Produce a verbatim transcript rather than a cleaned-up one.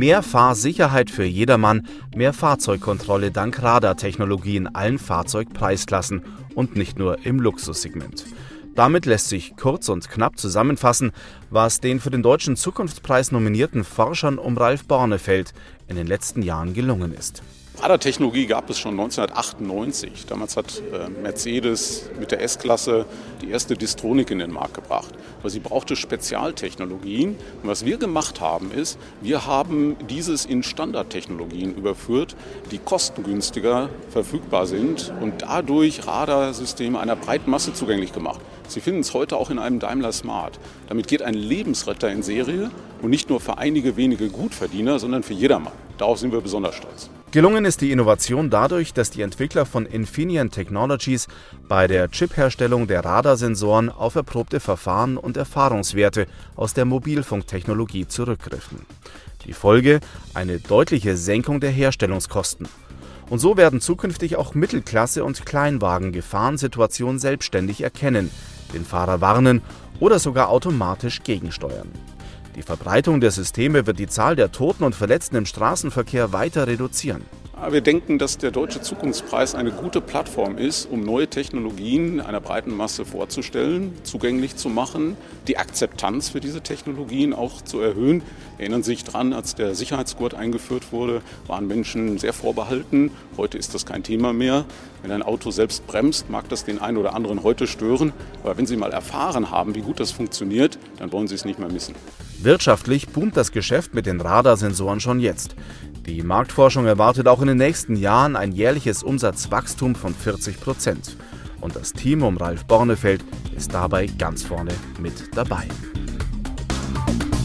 Mehr Fahrsicherheit für jedermann, mehr Fahrzeugkontrolle dank Radartechnologie in allen Fahrzeugpreisklassen und nicht nur im Luxussegment. Damit lässt sich kurz und knapp zusammenfassen, was den für den Deutschen Zukunftspreis nominierten Forschern um Ralf Bornefeld in den letzten Jahren gelungen ist. Radartechnologie gab es schon neunzehnhundertachtundneunzig. Damals hat äh, Mercedes mit der S-Klasse die erste Distronic in den Markt gebracht. Aber sie brauchte Spezialtechnologien. Und was wir gemacht haben, ist, wir haben dieses in Standardtechnologien überführt, die kostengünstiger verfügbar sind und dadurch Radarsysteme einer breiten Masse zugänglich gemacht. Sie finden es heute auch in einem Daimler Smart. Damit geht ein Lebensretter in Serie und nicht nur für einige wenige Gutverdiener, sondern für jedermann. Darauf sind wir besonders stolz. Gelungen ist die Innovation dadurch, dass die Entwickler von Infineon Technologies bei der Chipherstellung der Radarsensoren auf erprobte Verfahren und Erfahrungswerte aus der Mobilfunktechnologie zurückgriffen. Die Folge: eine deutliche Senkung der Herstellungskosten. Und so werden zukünftig auch Mittelklasse- und Kleinwagen Gefahrensituationen selbstständig erkennen, den Fahrer warnen oder sogar automatisch gegensteuern. Die Verbreitung der Systeme wird die Zahl der Toten und Verletzten im Straßenverkehr weiter reduzieren. Wir denken, dass der Deutsche Zukunftspreis eine gute Plattform ist, um neue Technologien einer breiten Masse vorzustellen, zugänglich zu machen, die Akzeptanz für diese Technologien auch zu erhöhen. Erinnern Sie sich dran, als der Sicherheitsgurt eingeführt wurde, waren Menschen sehr vorbehalten. Heute ist das kein Thema mehr. Wenn ein Auto selbst bremst, mag das den einen oder anderen heute stören. Aber wenn Sie mal erfahren haben, wie gut das funktioniert, dann wollen Sie es nicht mehr missen. Wirtschaftlich boomt das Geschäft mit den Radarsensoren schon jetzt. Die Marktforschung erwartet auch in den nächsten Jahren ein jährliches Umsatzwachstum von vierzig Prozent. Und das Team um Ralf Bornefeld ist dabei ganz vorne mit dabei.